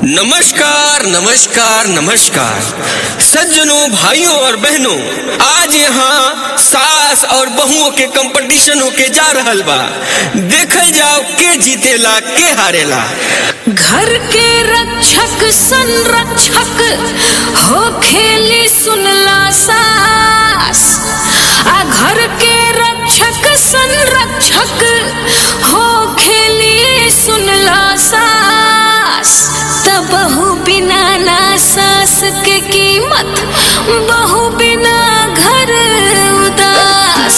नमस्कार नमस्कार नमस्कार सज्जनों, भाइयों और बहनों, आज यहाँ सास और बहुओं के कंपटीशन होके जा रहल बा। देखल जाओ के जीतेला के हारेला। घर के रक्षक संरक्षक हो खेली सुनला सास, आ घर के रक्षक संरक्षक हो खेली सुनला सास। तब बहू बिना ना सास के कीमत, बहू बिना घर उदास।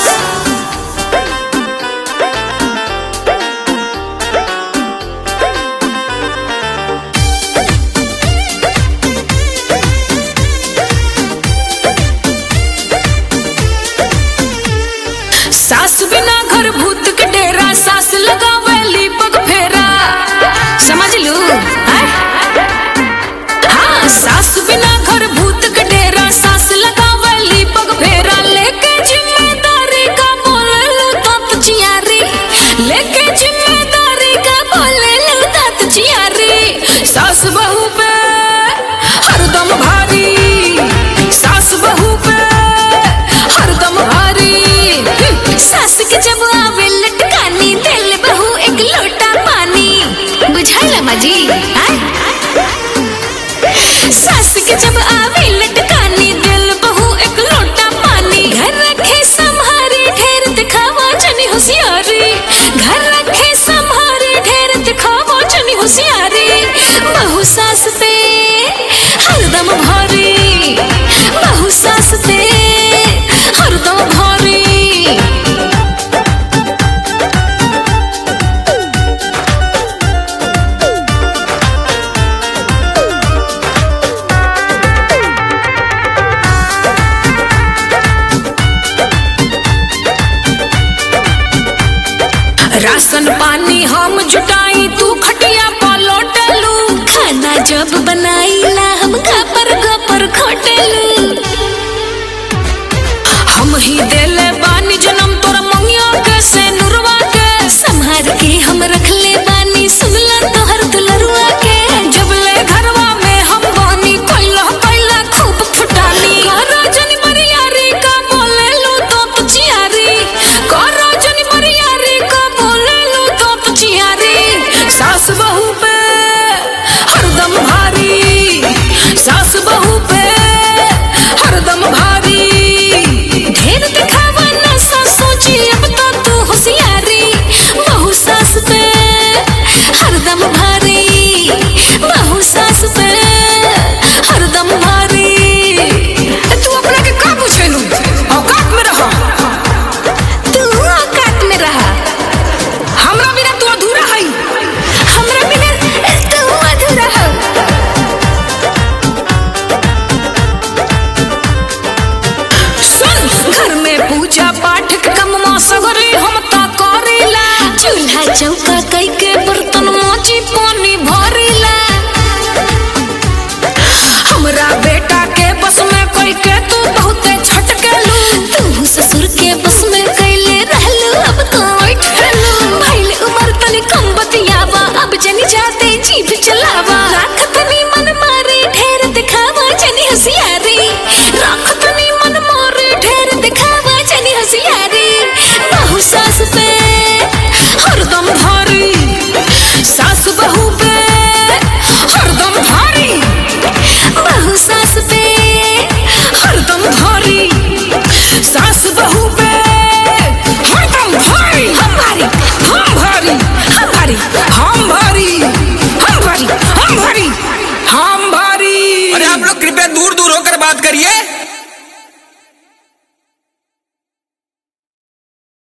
सास बिना घर भूत के डेरा, सास लगावेली पग फेरा। समझ लू? हाँ, सास बिना घर भूत के डेरा, सास लगावेली पग फेरा। लेके जिम्मेदारी का बोले लो तात जियारी, लेके जिम्मेदारी का बोले लो तात जियारी। सास बहू पे हरदम भारी, सास बहू पे हरदम भारी। सास के जब आवे लटकानी, दिल बहू एक लोटा पानी। बुझाइला माजी? सास के जब आवे लटकानी, दिल बहू एक लोटा पानी। घर रखे संभारी, ढेर दिखावा जनी होशियारी। घर रखे संभारी, ढेर दिखावा जनी होशियारी। बहू सास पे हरदम भारी, बहू सास पे हरदम भारी। राशन पानी हम जुटाई, तू खटिया पा लौटलू। खाना जब बनाईला हम घपर घपर खोटलू। हम ही देले बानी जन्म तोर मंगिया के से नुरवा के। संहार के हम रखले बानी, सुनला तोहर दुलरुआ के। जब ले घरवा में हम बानी, कोइला कोइला खूब फुटानी। करा जनी मरियारी का बोले लो तो पुचियारी, करा जनी मरियारी का बोले लो तो पुचियारी। सास बहू पे हरदम भारी, सास बहू पे हरदम भारी। ढेर दिखावा ना सासू जी, अब तो तू होशियारी। बहू सास पे हरदम भारी, बहू सास पे हरदम भारी। तू अपना के का पूछेलू? औकात में रहा, तू औकात में रहा। हमरा बिना तू अधूरा है, हमरा बिना तू अधूरा है। सुन, घर में पूजा पाठ के कमवा सगरी हम ता करेला। चूल्हा चौका कई के बर्तन माजी पानी भरेला। हमरा बेटा के बस में कई के तू बहुते छटकेलू। तू ससुर के बस में कैले रहलू, अब तो बैठलू। भइल उमर तनी कम बतियावा, अब जनी जाते जीभ चलावा। राख तनी मन मारे, ढेर दिखावा जनी होशियारी। राख तनी मन मारे, ढेर दिखावा जनी होशियारी। बहू सास पे हरदम भारी, सास बहू पे हरदम भारी। बहू सास पे हरदम भारी, सास बहू पे हरदम भारी। हम भारी, हम भारी, हम भारी, हम भारी, हम भारी, हम भारी, हम भारी। अरे आप लोग कृपया दूर दूर होकर बात करिए।